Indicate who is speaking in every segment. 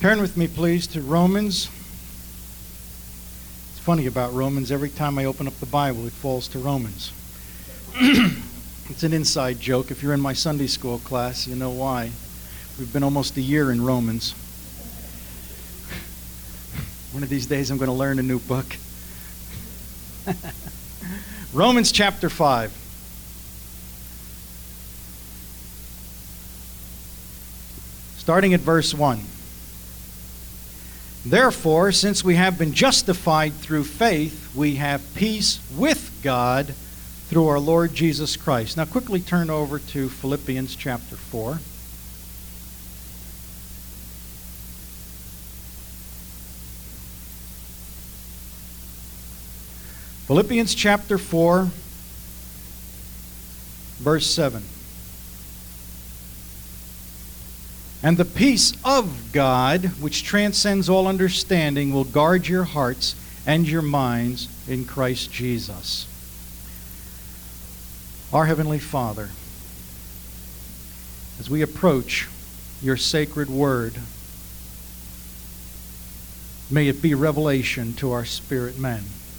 Speaker 1: Turn with me, please, to Romans. It's funny about Romans. Every time I open up the Bible, it falls to Romans. It's an inside joke. If you're in my Sunday school class, you know why. We've been almost a year in Romans. One of these days, I'm going to learn a new book. Romans chapter 5. Starting at verse 1. Therefore, since we have been justified through faith, we have peace with God through our Lord Jesus Christ. Now quickly turn over to Philippians chapter 4. Philippians chapter 4, verse 7. And the peace of God, which transcends all understanding, will guard your hearts and your minds in Christ Jesus. Our Heavenly Father, as we approach your sacred word, may it be revelation to our spirit men.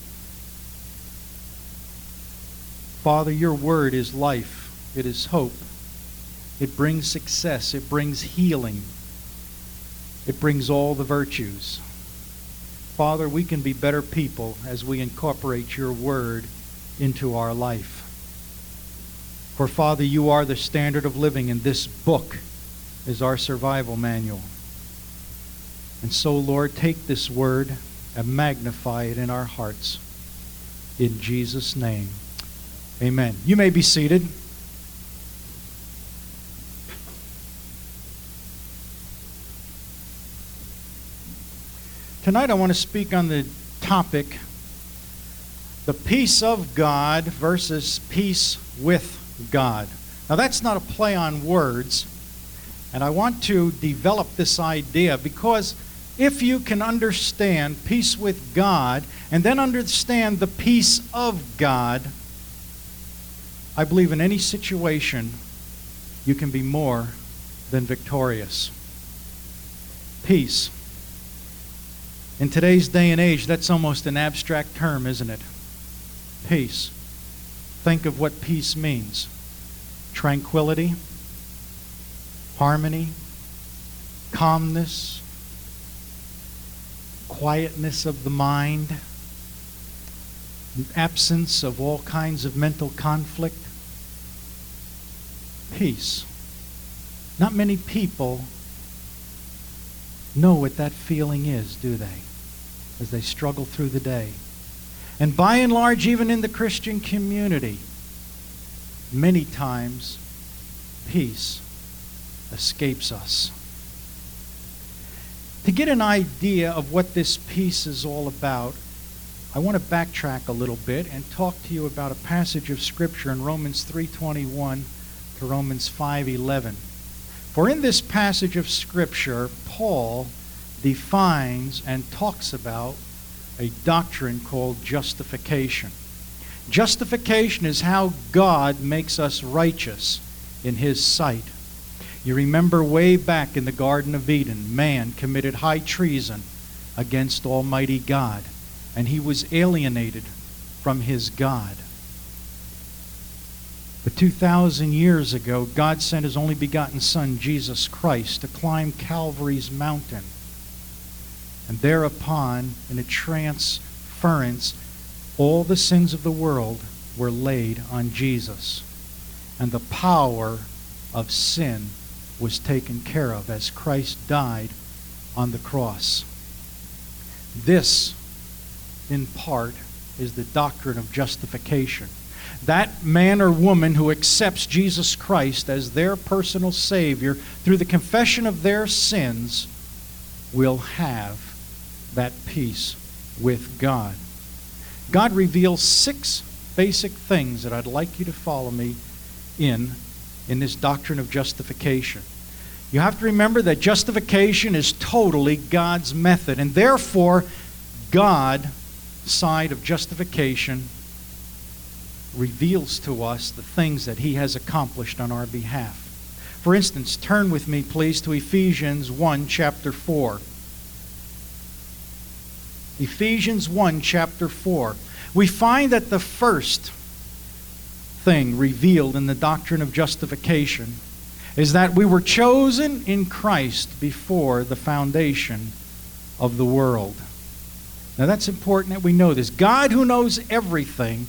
Speaker 1: Father, your word is life. It is hope. It brings success. It brings healing. It brings all the virtues. Father, we can be better people as we incorporate your word into our life. For Father, you are the standard of living, and this book is our survival manual. And so, Lord, take this word and magnify it in our hearts. In Jesus' name, amen. You may be seated. Tonight I want to speak on the topic, the peace of God versus peace with God. Now that's not a play on words, and I want to develop this idea because if you can understand peace with God and then understand the peace of God, I believe in any situation you can be more than victorious. Peace. In today's day and age, that's almost an abstract term, isn't it? Peace. Think of what peace means. Tranquility, harmony, calmness, quietness of the mind, absence of all kinds of mental conflict. Peace. Not many people know what that feeling is, do they? As they struggle through the day. And by and large, even in the Christian community, many times, peace escapes us. To get an idea of what this peace is all about, I want to backtrack a little bit and talk to you about a passage of Scripture in Romans 3:21 to Romans 5:11. For in this passage of Scripture, Paul defines and talks about a doctrine called justification. Justification is how God makes us righteous in His sight. You remember way back in the Garden of Eden, man committed high treason against Almighty God, and he was alienated from his God. But 2,000 years ago, God sent His only begotten Son, Jesus Christ, to climb Calvary's mountain. And thereupon, in a transference, all the sins of the world were laid on Jesus. And the power of sin was taken care of as Christ died on the cross. This, in part, is the doctrine of justification. That man or woman who accepts Jesus Christ as their personal Savior through the confession of their sins will have that peace with God. God reveals 6 basic things that I'd like you to follow me in this doctrine of justification. You have to remember that justification is totally God's method, and therefore God's side of justification reveals to us the things that He has accomplished on our behalf. For instance, turn with me, please, to Ephesians 1, chapter 4. Ephesians 1, chapter 4. We find that the first thing revealed in the doctrine of justification is that we were chosen in Christ before the foundation of the world. Now that's important that we know this. God, who knows everything,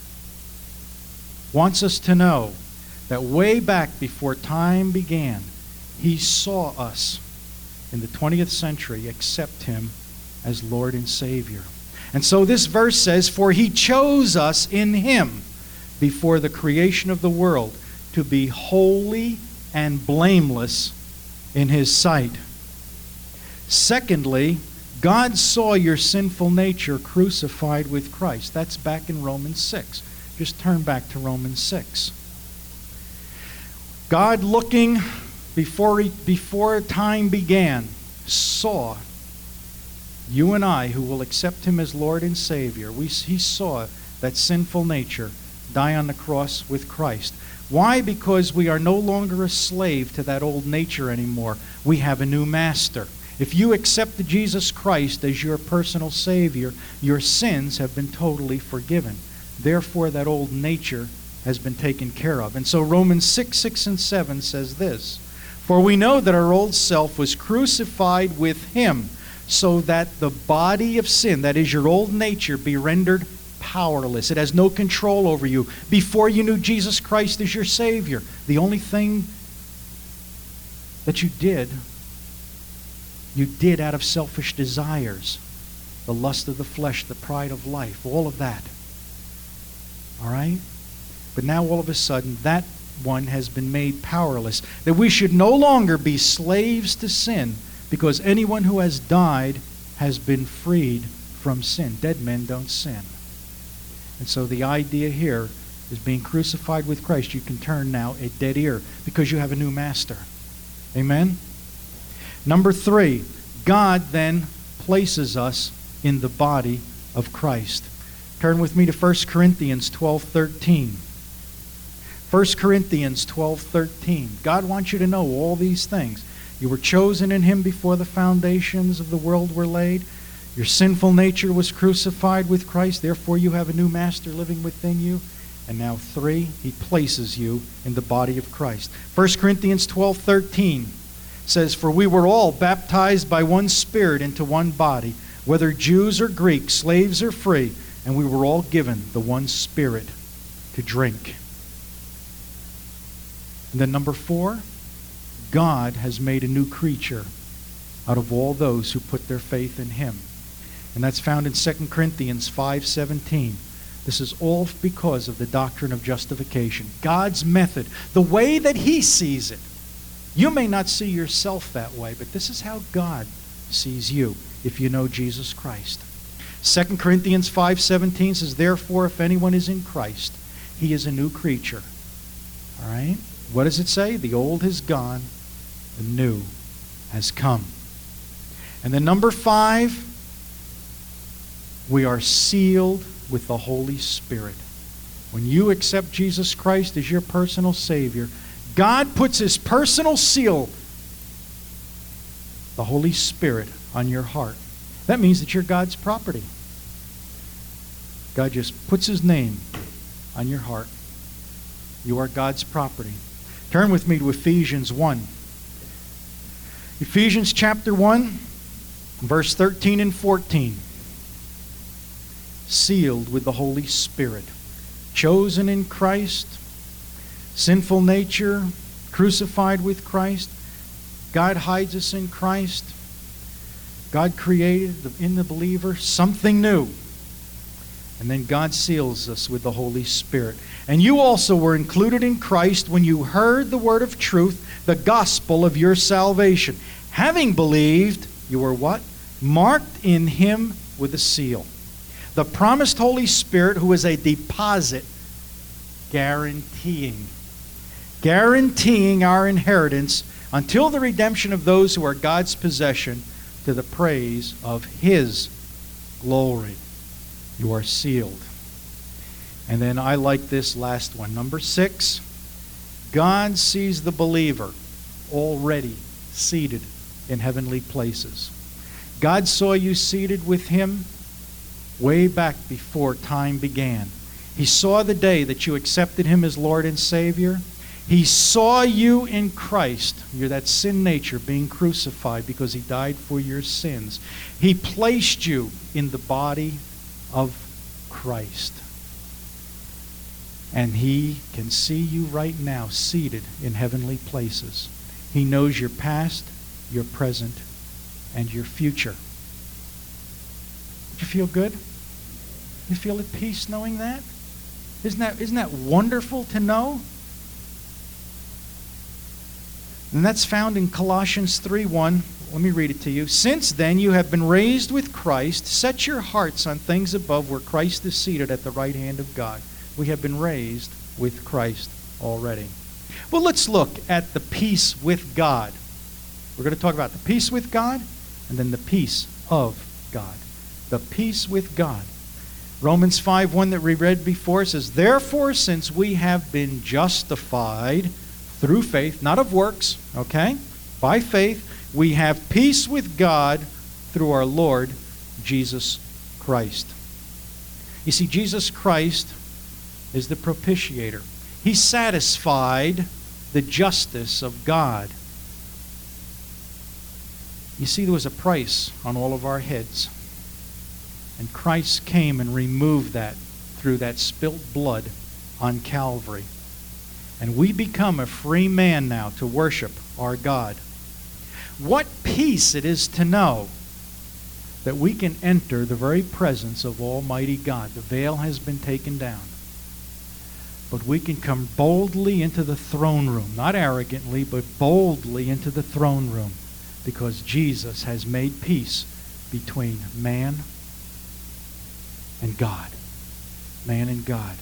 Speaker 1: wants us to know that way back before time began, He saw us in the 20th century accept Him as Lord and Savior. And so this verse says, "For He chose us in Him before the creation of the world to be holy and blameless in His sight." Secondly, God saw your sinful nature crucified with Christ. That's back in Romans 6. Just turn back to Romans 6. God, looking before time began, saw you and I, who will accept Him as Lord and Savior. He saw that sinful nature die on the cross with Christ. Why? Because we are no longer a slave to that old nature anymore. We have a new master. If you accepted Jesus Christ as your personal Savior, your sins have been totally forgiven. Therefore, that old nature has been taken care of. And so Romans 6 and 7 says this, "For we know that our old self was crucified with Him, so that the body of sin," that is your old nature, "be rendered powerless." It has no control over you. Before you knew Jesus Christ as your Savior, the only thing that you did out of selfish desires. The lust of the flesh, the pride of life, all of that. All right? But now all of a sudden, that one has been made powerless. That we should no longer be slaves to sin, because anyone who has died has been freed from sin. Dead men don't sin. And so the idea here is being crucified with Christ. You can turn now a dead ear because you have a new master. Amen? Number 3, God then places us in the body of Christ. Turn with me to 1 Corinthians 12:13. 1 Corinthians 12:13. God wants you to know all these things. You were chosen in Him before the foundations of the world were laid. Your sinful nature was crucified with Christ. Therefore, you have a new master living within you. And now 3, He places you in the body of Christ. 1 Corinthians 12:13 says, "For we were all baptized by one Spirit into one body, whether Jews or Greeks, slaves or free, and we were all given the one Spirit to drink." And then number 4, God has made a new creature out of all those who put their faith in Him. And that's found in 2 Corinthians 5:17. This is all because of the doctrine of justification. God's method, the way that He sees it. You may not see yourself that way, but this is how God sees you if you know Jesus Christ. 2 Corinthians 5:17 says, "Therefore, if anyone is in Christ, he is a new creature." All right? What does it say? The old has gone, the new has come. And then number 5, we are sealed with the Holy Spirit. When you accept Jesus Christ as your personal Savior, God puts His personal seal, the Holy Spirit, on your heart. That means that you're God's property. God just puts His name on your heart. You are God's property. Turn with me to Ephesians 1. Ephesians chapter 1, verse 13 and 14. Sealed with the Holy Spirit. Chosen in Christ. Sinful nature crucified with Christ. God hides us in Christ. God created in the believer something new. And then God seals us with the Holy Spirit. And you also were included in Christ when you heard the word of truth, the gospel of your salvation. Having believed, you were what? Marked in Him with a seal. The promised Holy Spirit, who is a deposit guaranteeing our inheritance until the redemption of those who are God's possession, to the praise of His glory. You are sealed. And then I like this last one. Number 6, God sees the believer already seated in heavenly places. God saw you seated with him way back before time began. He saw the day that you accepted him as Lord and Savior. He saw you in Christ. You're that sin nature being crucified because he died for your sins. He placed you in the body of Christ. And he can see you right now seated in heavenly places. He knows your past, your present, and your future. Do you feel good? You feel at peace knowing that? Isn't that wonderful to know? And that's found in Colossians 3:1. Let me read it to you. Since then you have been raised with Christ, set your hearts on things above where Christ is seated at the right hand of God. We have been raised with Christ already. Well, let's look at the peace with God. We're going to talk about the peace with God and then the peace of God. The peace with God. Romans 5:1 that we read before says, therefore, since we have been justified through faith, not of works, okay? By faith, we have peace with God through our Lord Jesus Christ. You see, Jesus Christ is the propitiator. He satisfied the justice of God. You see, there was a price on all of our heads. And Christ came and removed that through that spilt blood on Calvary. And we become a free man now to worship our God. What peace it is to know that we can enter the very presence of Almighty God. The veil has been taken down. But we can come boldly into the throne room, not arrogantly, but boldly into the throne room, because Jesus has made peace between man and God. Man and God.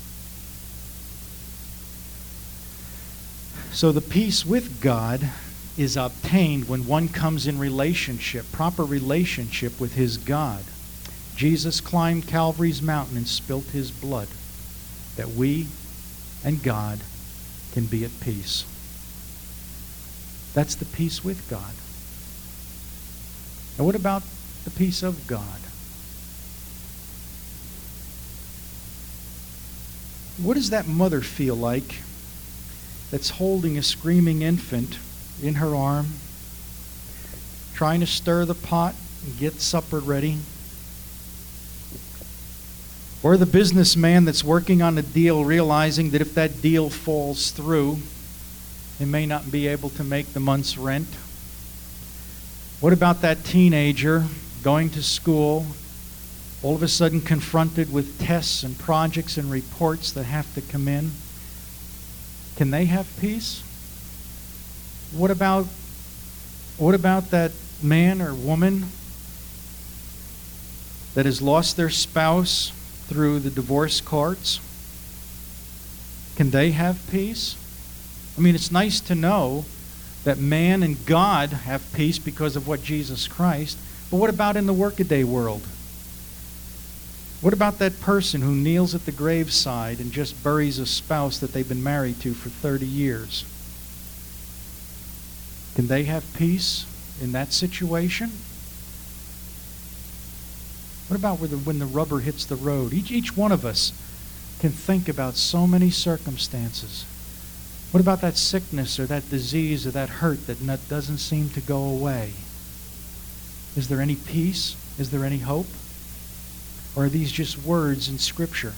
Speaker 1: So the peace with God is obtained when one comes in relationship, proper relationship with his God. Jesus climbed Calvary's mountain and spilt his blood that we and God can be at peace. That's the peace with God. Now what about the peace of God? What does that mother feel like that's holding a screaming infant in her arm, trying to stir the pot and get supper ready? Or the businessman that's working on a deal, realizing that if that deal falls through, he may not be able to make the month's rent? What about that teenager going to school, all of a sudden confronted with tests and projects and reports that have to come in? Can they have peace? What about that man or woman that has lost their spouse through the divorce courts? Can they have peace? I mean, it's nice to know that man and God have peace because of what Jesus Christ, but what about in the workaday world? What about that person who kneels at the graveside and just buries a spouse that they've been married to for 30 years? Can they have peace in that situation? What about when the rubber hits the road? Each one of us can think about so many circumstances. What about that sickness or that disease or that hurt that doesn't seem to go away? Is there any peace? Is there any hope? Or are these just words in Scripture?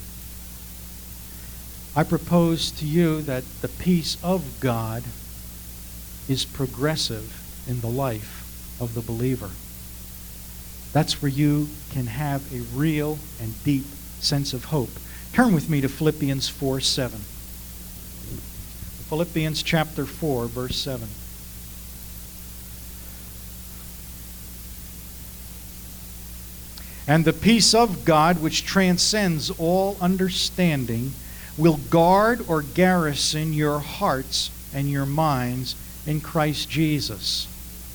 Speaker 1: I propose to you that the peace of God is progressive in the life of the believer. That's where you can have a real and deep sense of hope. Turn with me to Philippians 4:7. Philippians chapter 4, verse 7. And the peace of God, which transcends all understanding, will guard or garrison your hearts and your minds in Christ Jesus.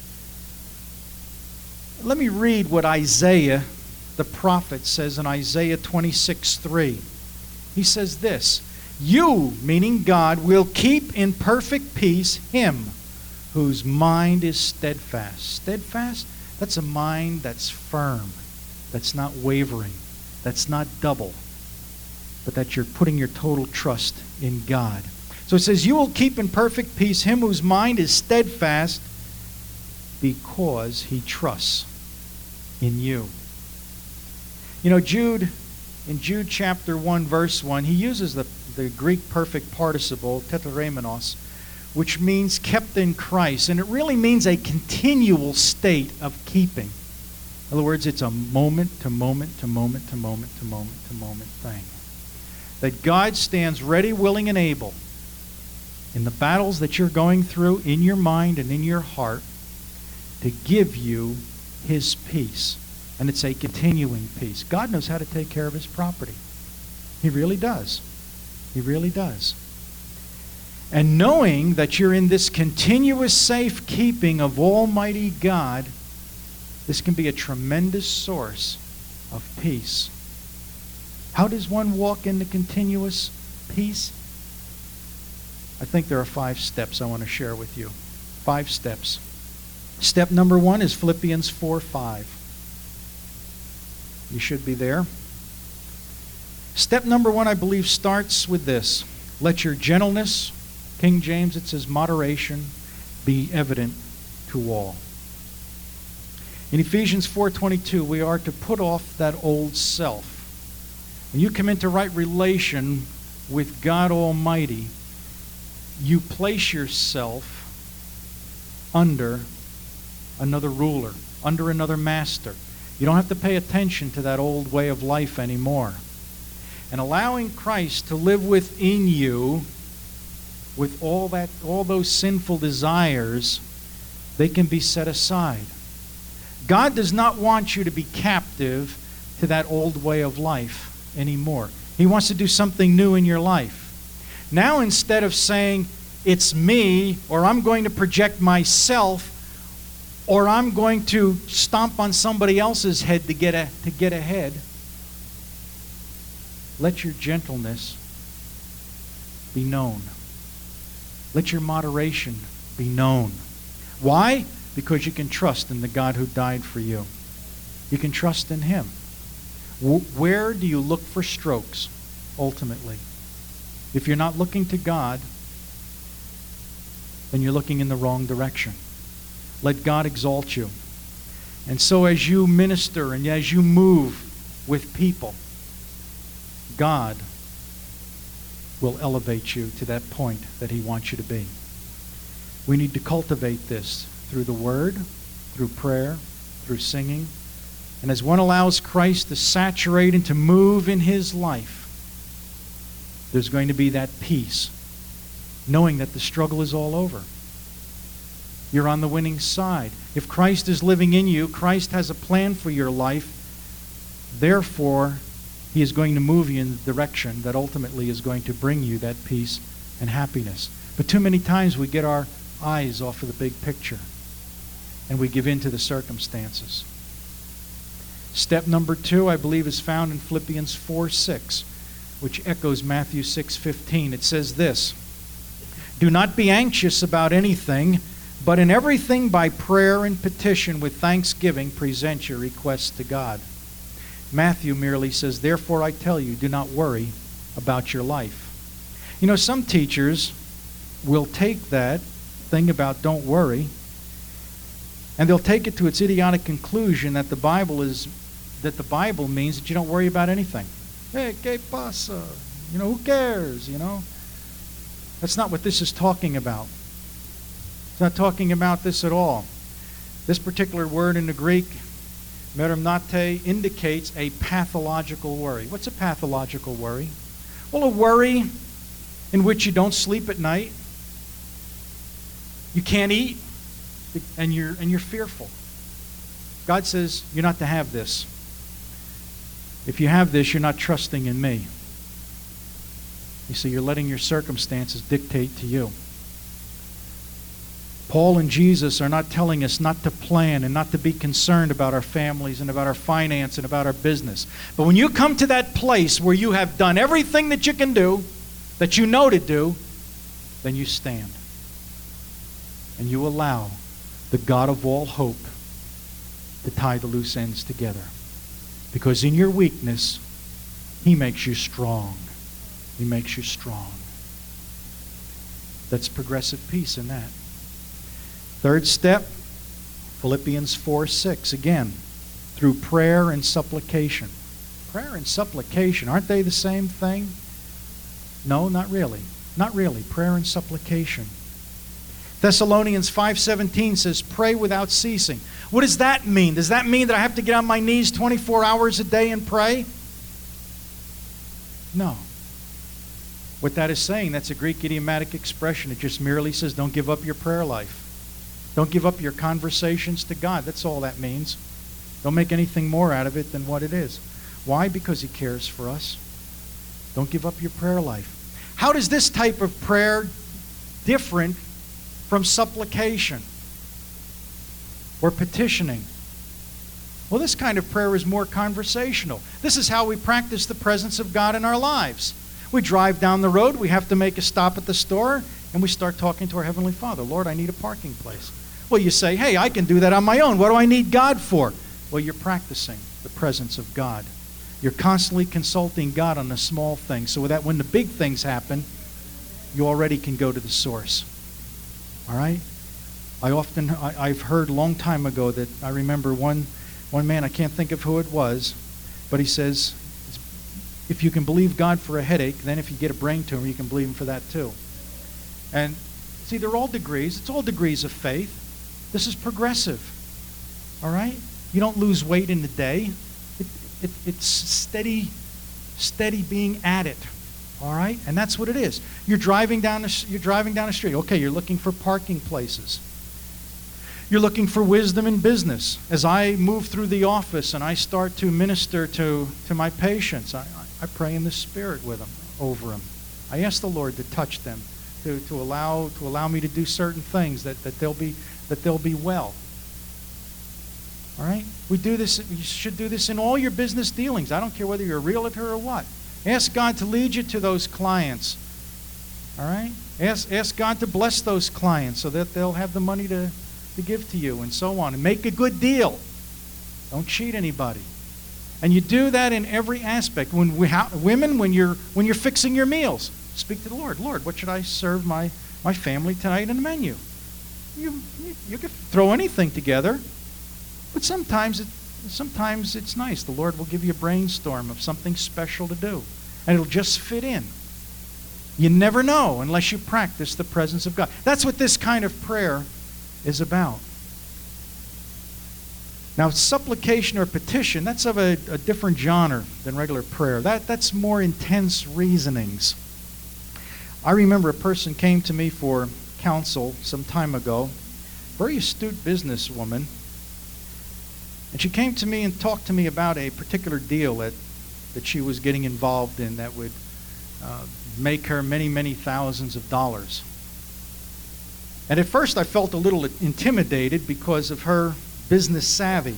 Speaker 1: Let me read what Isaiah, the prophet, says in Isaiah 26:3. He says this, "You," meaning God, "will keep in perfect peace him whose mind is steadfast." Steadfast That's a mind that's firm, that's not wavering, that's not double, but that you're putting your total trust in God. So it says, you will keep in perfect peace him whose mind is steadfast because he trusts in you. You know, in Jude chapter 1, verse 1, he uses the Greek perfect participle, tetraimenos, which means kept in Christ. And it really means a continual state of keeping. In other words, it's a moment to moment to moment to moment to moment to moment thing. That God stands ready, willing, and able in the battles that you're going through in your mind and in your heart to give you his peace. And it's a continuing peace. God knows how to take care of his property. He really does. He really does. And knowing that you're in this continuous safekeeping of Almighty God, this can be a tremendous source of peace. How does one walk in the continuous peace? I think there are 5 steps I want to share with you. 5 steps. Step number 1 is Philippians 4:5. You should be there. Step number 1, I believe, starts with this. Let your gentleness, King James, it says moderation, be evident to all. In Ephesians 4:22, we are to put off that old self. When you come into right relation with God Almighty, you place yourself under another ruler, under another master. You don't have to pay attention to that old way of life anymore. And allowing Christ to live within you with all those sinful desires, they can be set aside. God does not want you to be captive to that old way of life anymore. He wants to do something new in your life. Now, instead of saying, it's me, or I'm going to project myself, or I'm going to stomp on somebody else's head to get ahead, let your gentleness be known. Let your moderation be known. Why? Because you can trust in the God who died for you. You can trust in him. Where do you look for strokes, ultimately? If you're not looking to God, then you're looking in the wrong direction. Let God exalt you. And so as you minister and as you move with people, God will elevate you to that point that he wants you to be. We need to cultivate this through the Word, through prayer, through singing. And as one allows Christ to saturate and to move in his life, there's going to be that peace, knowing that the struggle is all over. You're on the winning side. If Christ is living in you, Christ has a plan for your life. Therefore, he is going to move you in the direction that ultimately is going to bring you that peace and happiness. But too many times we get our eyes off of the big picture and we give in to the circumstances. Step number 2, I believe, is found in Philippians 4:6, which echoes Matthew 6:15. It says this, do not be anxious about anything, but in everything by prayer and petition with thanksgiving present your requests to God. Matthew merely says, therefore I tell you, do not worry about your life. You know, some teachers will take that thing about don't worry, and they'll take it to its idiotic conclusion that the Bible means that you don't worry about anything. Hey, ¿qué pasa? You know, who cares? You know, that's not what this is talking about. It's not talking about this at all. This particular word in the Greek, merimnate, indicates a pathological worry. What's a pathological worry? Well, a worry in which you don't sleep at night, you can't eat, and you're fearful. God says you're not to have this. If you have this, you're not trusting in me. You see, you're letting your circumstances dictate to you. Paul and Jesus are not telling us not to plan and not to be concerned about our families and about our finance and about our business. But when you come to that place where you have done everything that you can do, that you know to do, then you stand. And you allow the God of all hope to tie the loose ends together. Because in your weakness, He makes you strong. He makes you strong. That's progressive peace in that. Third step, Philippians 4:6. Again, through prayer and supplication. Prayer and supplication, aren't they the same thing? No, not really. Not really. Prayer and supplication. Thessalonians 5:17 says, pray without ceasing. What does that mean? Does that mean that I have to get on my knees 24 hours a day and pray? No. What that is saying, that's a Greek idiomatic expression. It just merely says, don't give up your prayer life. Don't give up your conversations to God. That's all that means. Don't make anything more out of it than what it is. Why? Because He cares for us. Don't give up your prayer life. How does this type of prayer different from supplication or petitioning? Well, this kind of prayer is more conversational. This is how we practice the presence of God in our lives. We drive down the road, we have to make a stop at the store, and we start talking to our Heavenly Father. Lord, I need a parking place. Well, you say, hey, I can do that on my own. What do I need God for? Well, you're practicing the presence of God. You're constantly consulting God on the small things so that when the big things happen, you already can go to the source. All right? I've heard a long time ago that I remember one man, I can't think of who it was, but he says, if you can believe God for a headache, then if you get a brain tumor, you can believe Him for that too. And see, they're all degrees. It's all degrees of faith. This is progressive. All right? You don't lose weight in a day. It's steady being at it. All right? And that's what it is. You're driving down the street. Okay, you're looking for parking places. You're looking for wisdom in business. As I move through the office and I start to minister to my patients, I pray in the Spirit with them, over them. I ask the Lord to touch them, to allow me to do certain things that they'll be well. All right? We do this. You should do this in all your business dealings. I don't care whether you're a realtor or what. Ask God to lead you to those clients. All right? Ask God to bless those clients so that they'll have the money to give to you and so on. And make a good deal. Don't cheat anybody. And you do that in every aspect. Women, when you're fixing your meals, speak to the Lord. Lord, what should I serve my family tonight in the menu? You can throw anything together, but sometimes it's nice. The Lord will give you a brainstorm of something special to do, and it'll just fit in. You never know unless you practice the presence of God. That's what this kind of prayer is about. Now, supplication or petition, that's of a different genre than regular prayer. That's more intense reasonings. I remember a person came to me for counsel some time ago, very astute businesswoman, and she came to me and talked to me about a particular deal that she was getting involved in that would make her many, many thousands of dollars. And at first I felt a little intimidated because of her business savvy.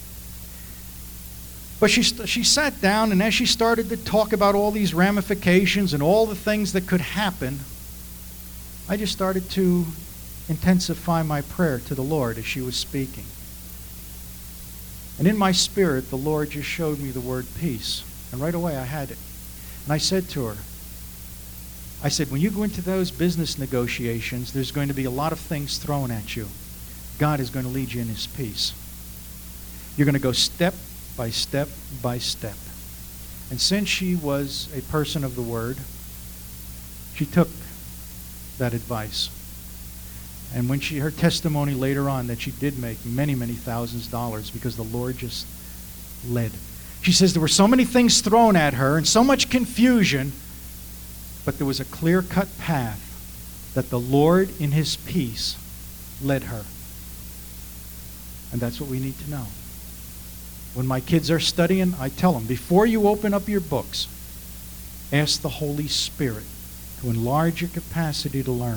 Speaker 1: But she sat down, and as she started to talk about all these ramifications and all the things that could happen, I just started to intensify my prayer to the Lord as she was speaking. And in my spirit, the Lord just showed me the word peace. And right away I had it. And I said to her, I said, when you go into those business negotiations, there's going to be a lot of things thrown at you. God is going to lead you in His peace. You're going to go step by step by step. And since she was a person of the Word, she took that advice. And when her testimony later on that she did make many, many thousands of dollars because the Lord just led. She says there were so many things thrown at her and so much confusion, but there was a clear-cut path that the Lord in His peace led her. And that's what we need to know. When my kids are studying, I tell them, before you open up your books, ask the Holy Spirit to enlarge your capacity to learn.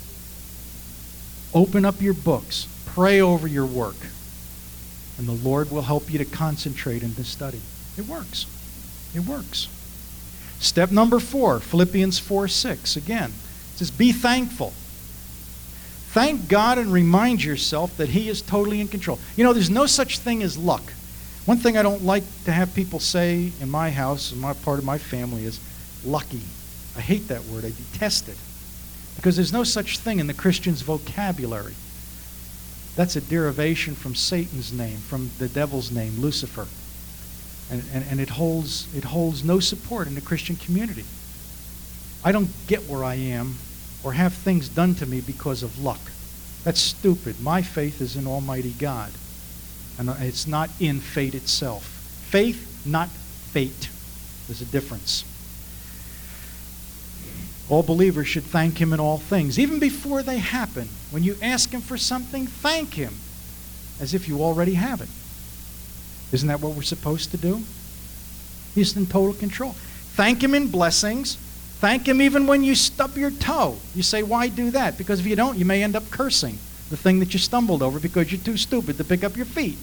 Speaker 1: Open up your books. Pray over your work. And the Lord will help you to concentrate in this study. It works. It works. Step number 4, Philippians 4:6. Again, it says, be thankful. Thank God and remind yourself that He is totally in control. You know, there's no such thing as luck. One thing I don't like to have people say in my house, in my part of my family, is lucky. I hate that word. I detest it. Because there's no such thing in the Christian's vocabulary. That's a derivation from Satan's name, from the devil's name, Lucifer. And it holds no support in the Christian community. I don't get where I am or have things done to me because of luck. That's stupid. My faith is in Almighty God. And it's not in fate itself. Faith, not fate. There's a difference. All believers should thank Him in all things, even before they happen. When you ask Him for something, thank Him as if you already have it. Isn't that what we're supposed to do? He's in total control. Thank Him in blessings. Thank Him even when you stub your toe. You say, why do that? Because if you don't, you may end up cursing the thing that you stumbled over because you're too stupid to pick up your feet.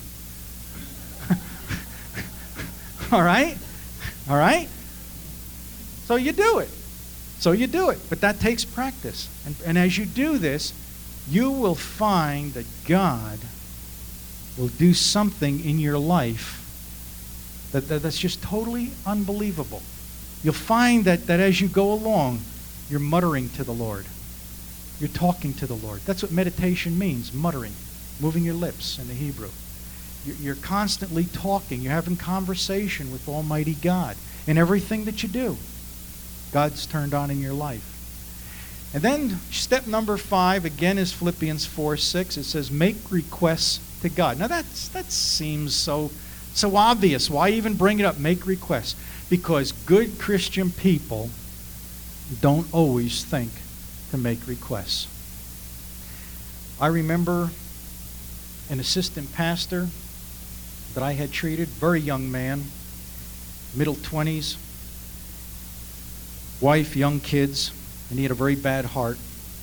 Speaker 1: All right? All right? So you do it. But that takes practice. And as you do this, you will find that God will do something in your life that's just totally unbelievable. You'll find that as you go along, you're muttering to the Lord. You're talking to the Lord. That's what meditation means, muttering, moving your lips in the Hebrew. You're constantly talking. You're having conversation with Almighty God in everything that you do. God's turned on in your life. And then step number 5, again, is Philippians 4:6. It says, make requests to God. Now that seems so obvious. Why even bring it up? Make requests. Because good Christian people don't always think to make requests. I remember an assistant pastor that I had treated, very young man, middle 20s, wife, young kids, and he had a very bad heart.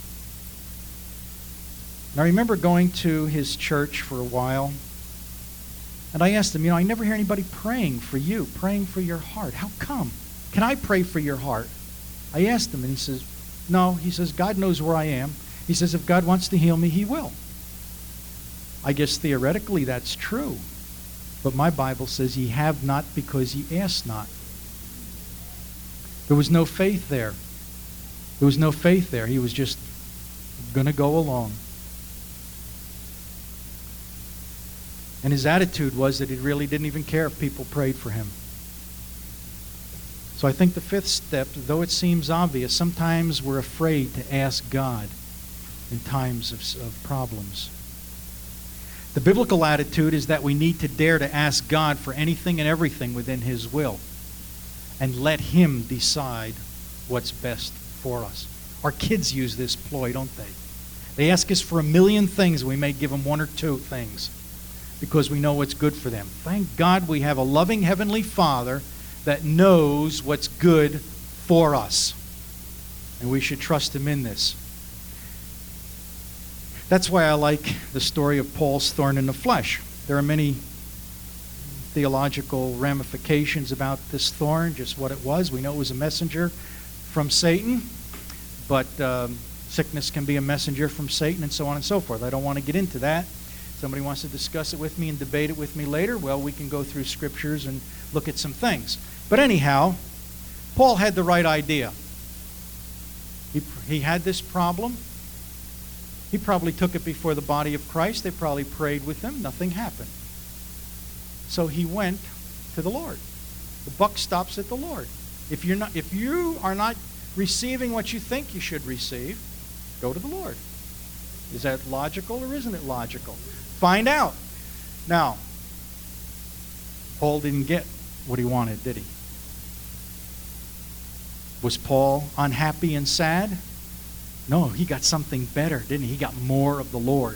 Speaker 1: And I remember going to his church for a while, and I asked him, I never hear anybody praying for you, praying for your heart. How come? Can I pray for your heart? I asked him, and he says, no. He says, God knows where I am. He says, if God wants to heal me, He will. I guess theoretically that's true. But my Bible says, ye have not because ye ask not. There was no faith there. There was no faith there. He was just going to go along. And his attitude was that he really didn't even care if people prayed for him. So I think the 5th step, though it seems obvious, sometimes we're afraid to ask God in times of problems. The biblical attitude is that we need to dare to ask God for anything and everything within His will and let Him decide what's best for us. Our kids use this ploy, don't they? They ask us for a million things, and we may give them 1 or 2 things because we know what's good for them. Thank God we have a loving Heavenly Father that knows what's good for us. And we should trust Him in this. That's why I like the story of Paul's thorn in the flesh. There are many theological ramifications about this thorn, just what it was. We know it was a messenger from Satan, but sickness can be a messenger from Satan and so on and so forth. I don't want to get into that. Somebody wants to discuss it with me and debate it with me later, well, we can go through scriptures and look at some things. But anyhow, Paul had the right idea. He had this problem. He probably took it before the body of Christ. They probably prayed with him. Nothing happened. So he went to the Lord. The buck stops at the Lord. If you are not receiving what you think you should receive, go to the Lord. Is that logical or isn't it logical? Find out. Now, Paul didn't get what he wanted, did he? Was Paul unhappy and sad? No, he got something better, didn't he? He got more of the Lord.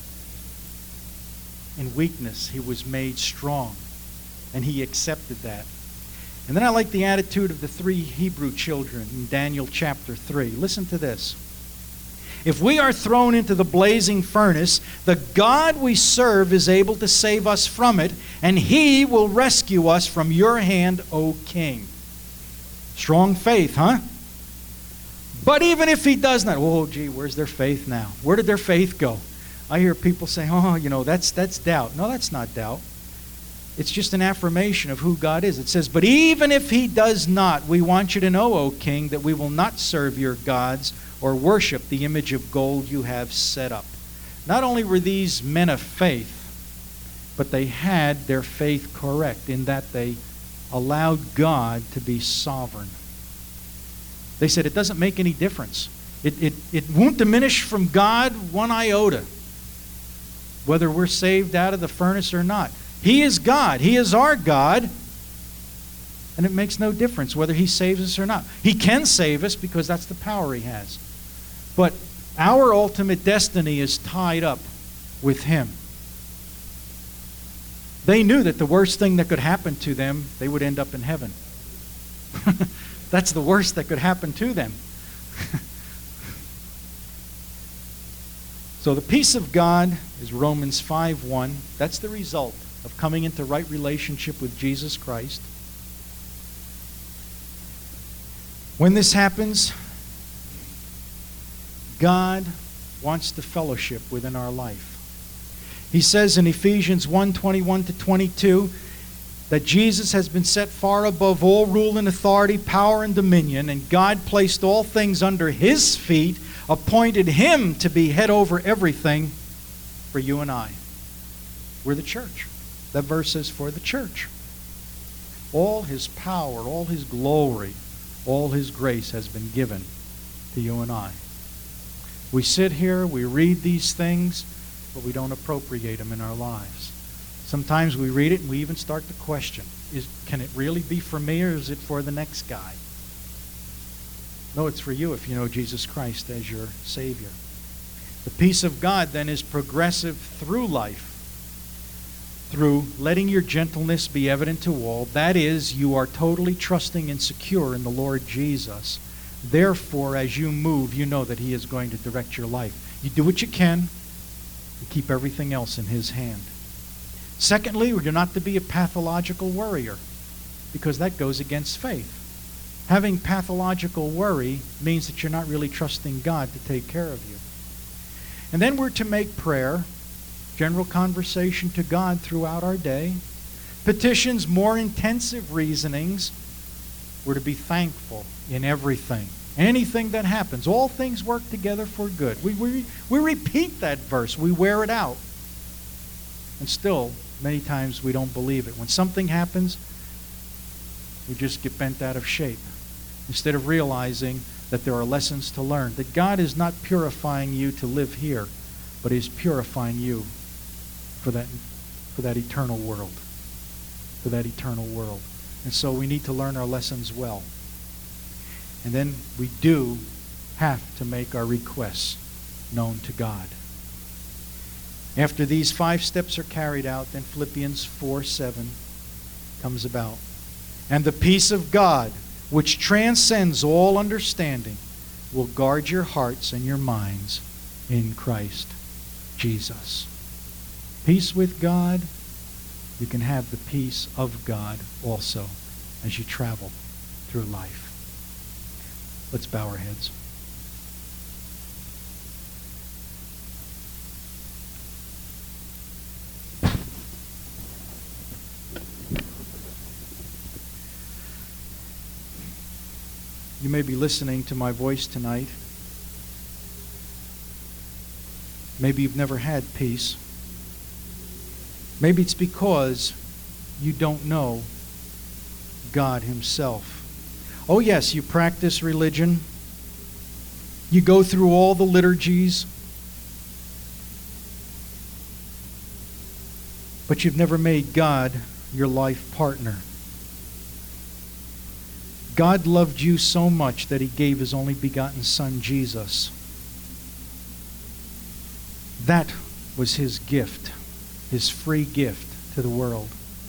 Speaker 1: In weakness, he was made strong, and he accepted that. And then I like the attitude of the 3 Hebrew children in Daniel chapter 3. Listen to this. If we are thrown into the blazing furnace, the God we serve is able to save us from it, and He will rescue us from your hand, O King. Strong faith, huh? But even if he does not, oh, gee, where's their faith now? Where did their faith go? I hear people say, oh, that's doubt. No, that's not doubt. It's just an affirmation of who God is. It says, but even if he does not, we want you to know, O king, that we will not serve your gods or worship the image of gold you have set up. Not only were these men of faith, but they had their faith correct in that they allowed God to be sovereign. They said it doesn't make any difference. It won't diminish from God one iota, whether we're saved out of the furnace or not. He is God. He is our God. And it makes no difference whether he saves us or not. He can save us because that's the power he has. But our ultimate destiny is tied up with him. They knew that the worst thing that could happen to them, they would end up in heaven. That's the worst that could happen to them. So the peace of God is Romans 5:1. That's the result of coming into right relationship with Jesus Christ. When this happens, God wants to fellowship within our life. He says in Ephesians 1:21-22 that Jesus has been set far above all rule and authority, power and dominion, and God placed all things under his feet, appointed him to be head over everything for you and I. We're the church. That verse says for the church. All his power, all his glory, all his grace has been given to you and I. We sit here, we read these things, but we don't appropriate them in our lives. Sometimes we read it and we even start to question, can it really be for me or is it for the next guy? No, it's for you if you know Jesus Christ as your Savior. The peace of God then is progressive through life, through letting your gentleness be evident to all. That is, you are totally trusting and secure in the Lord Jesus. Therefore, as you move, you know that he is going to direct your life. You do what you can, you keep everything else in his hand. Secondly, you're not to be a pathological worrier, because that goes against faith. Having pathological worry means that you're not really trusting God to take care of you. And then we're to make prayer, general conversation to God throughout our day, petitions, more intensive reasonings. We're to be thankful in everything. Anything that happens, all things work together for good. We repeat that verse. We wear it out. And still, many times we don't believe it. When something happens, we just get bent out of shape, instead of realizing that there are lessons to learn. That God is not purifying you to live here, but is purifying you for that eternal world. For that eternal world. And so we need to learn our lessons well. And then we do have to make our requests known to God. After these 5 steps are carried out, then Philippians 4:7 comes about. And the peace of God, which transcends all understanding, will guard your hearts and your minds in Christ Jesus. Peace with God, you can have the peace of God also as you travel through life. Let's bow our heads. You may be listening to my voice tonight. Maybe you've never had peace. Maybe it's because you don't know God himself. Oh yes, you practice religion. You go through all the liturgies. But you've never made God your life partner. God loved you so much that he gave his only begotten Son, Jesus. That was his gift, his free gift to the world.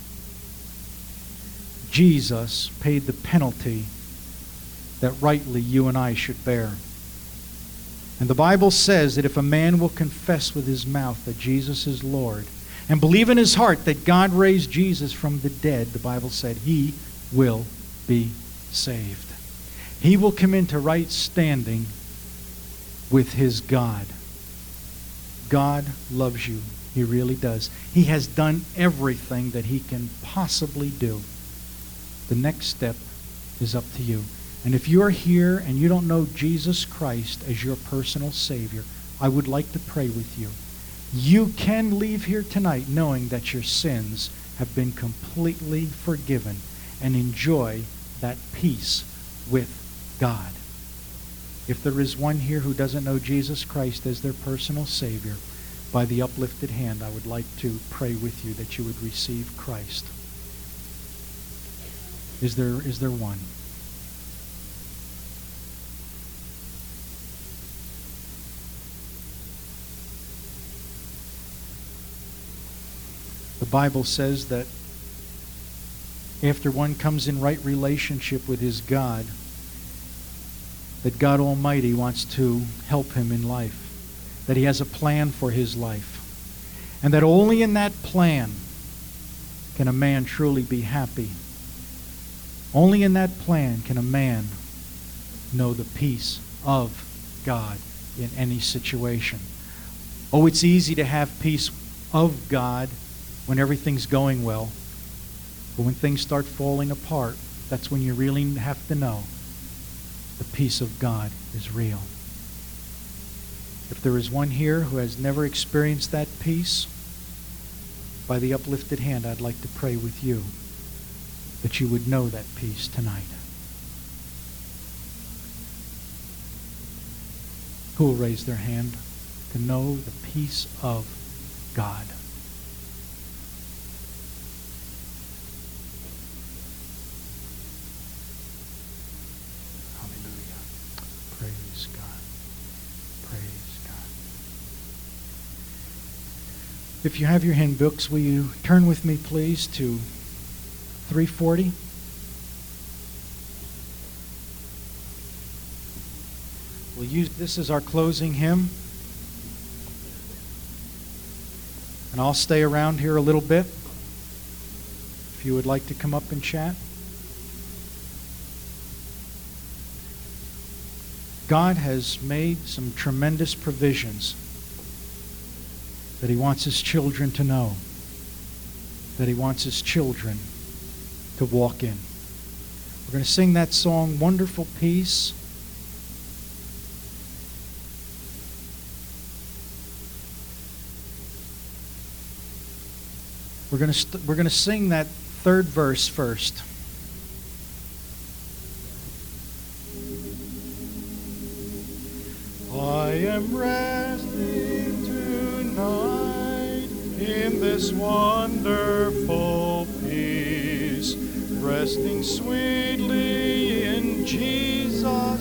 Speaker 1: Jesus paid the penalty that rightly you and I should bear. And the Bible says that if a man will confess with his mouth that Jesus is Lord and believe in his heart that God raised Jesus from the dead, the Bible said he will be saved. he will come into right standing with his God. God loves you. He really does. He has done everything that he can possibly do. The next step is up to you. And if you're here and you don't know Jesus Christ as your personal Savior, I would like to pray with you. You can leave here tonight knowing that your sins have been completely forgiven and enjoy that peace with God. If there is one here who doesn't know Jesus Christ as their personal Savior, by the uplifted hand, I would like to pray with you that you would receive Christ. Is there one? The Bible says that after one comes in right relationship with his God, that God Almighty wants to help him in life, that he has a plan for his life, and that only in that plan can a man truly be happy. Only in that plan can a man know the peace of God in any situation. Oh, it's easy to have peace of God when everything's going well. But when things start falling apart, that's when you really have to know the peace of God is real. If there is one here who has never experienced that peace, by the uplifted hand, I'd like to pray with you that you would know that peace tonight. Who will raise their hand to know the peace of God? Hallelujah. Praise God. Praise God. If you have your hymn books, will you turn with me, please, to 340? We'll use this as our closing hymn. And I'll stay around here a little bit if you would like to come up and chat. God has made some tremendous provisions that he wants his children to know, that he wants his children to walk in. We're going to sing that song, Wonderful Peace. We're going to sing that third verse first. I am resting tonight in this wonderful peace, resting sweetly in Jesus.